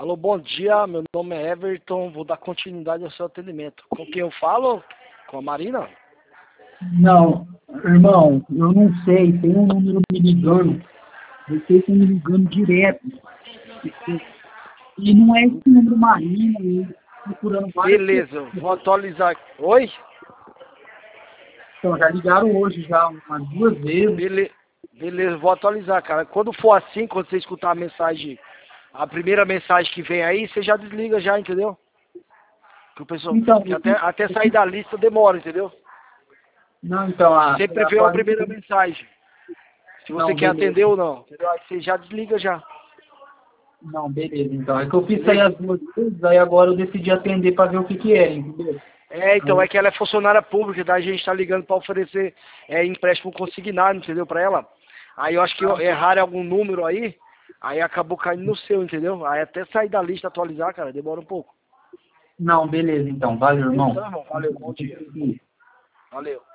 Alô, bom dia, meu nome é Everton, vou dar continuidade ao seu atendimento. Com quem eu falo? Com a Marina? Não, irmão, eu não sei, tem um número me ligando, vocês estão me ligando direto. E não é esse número Marina, eu procurando várias Beleza, vou atualizar. Oi? pessoas, já ligaram hoje já umas 2 vezes. Beleza, vou atualizar, cara. Quando for assim, quando você escutar a mensagem, a primeira mensagem que vem aí, você já desliga já, entendeu? Que o pessoal, Então, que até sair da lista demora, entendeu? não, então, Sempre vem a primeira mensagem. Se você não, quer beleza. atender ou não, entendeu? Aí você já desliga já. Não, beleza, então. É que eu fiz isso aí as 2 vezes, aí agora eu decidi atender para ver o que que era, entendeu? Então Aí, é que ela é funcionária pública, daí a gente tá ligando para oferecer empréstimo consignado, entendeu? Para ela. Aí eu acho que erraram algum número aí acabou caindo no seu, entendeu? Aí até sair da lista atualizar, cara, demora um pouco. não, beleza, então. Valeu, irmão. Então, irmão, valeu, bom dia. Valeu.